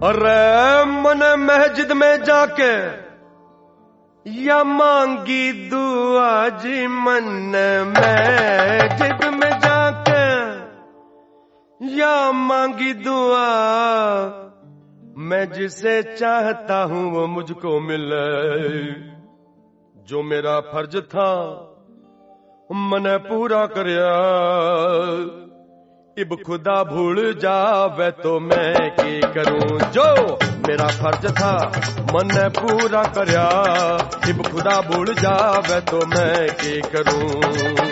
अरे मन मस्जिद में जाके या मांगी दुआ जी, मन मस्जिद में जाके या मांगी दुआ, मैं जिसे चाहता हूं वो मुझको मिले। जो मेरा फर्ज था मैंने पूरा करया, इब खुदा भूल जावे तो मैं की करूं। जो मेरा फर्ज था मैंने पूरा करया, इब खुदा भूल जावे तो मैं की करूं।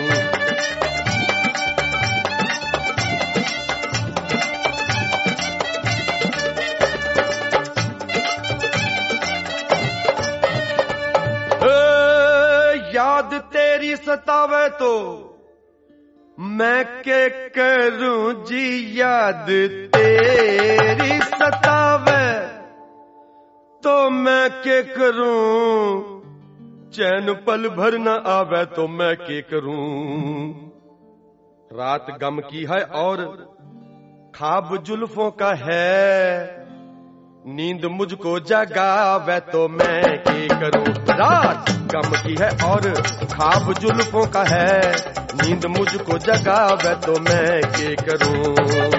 याद तेरी सतावे तो मैं के करूं जी, याद तेरी सतावे तो मैं के करूं। चैन पल भर न आवे तो मैं के करूं। रात गम की है और ख्वाब जुल्फों का है, नींद मुझको जगावे तो मैं के करूं। रात गम की है और ख्वाब जुल्फों का है, नींद मुझको जगावे तो मैं के करूं।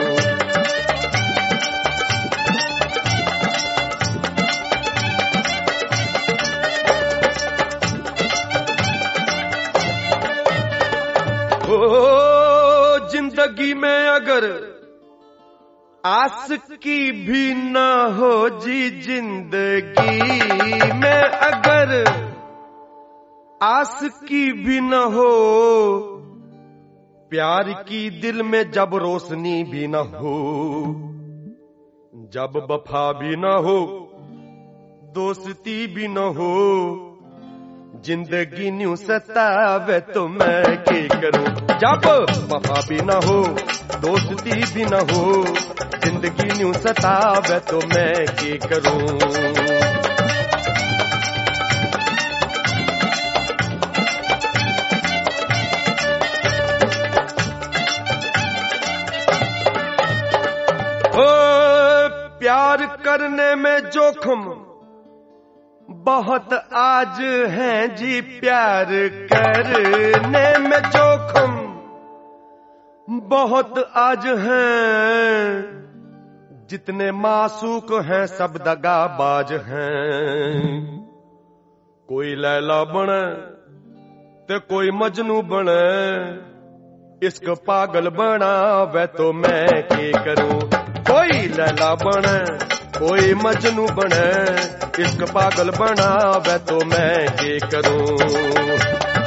ओ जिंदगी में अगर आस की भी ना हो जी, जिंदगी में अगर आस की भी न हो, प्यार की दिल में जब रोशनी भी न हो, जब वफा भी न हो, दोस्ती भी न हो, जिंदगी न्यू सतावे तो मैं के करूं। जब वफा भी न हो, दोस्ती भी न हो, जिंदगी न्यू सतावे तो मैं के करूं। प्यार करने में जोखम बहुत आज है जी, प्यार करने में जोखम बहुत आज हैं। जितने मासूक हैं सब दगाबाज हैं। कोई लैला बने तो कोई मजनू बने, इश्क पागल बनावे तो मैं के करूं। कोई लैला बने कोई मजनू बने, इश्क पागल बनावे तो मैं के करूं।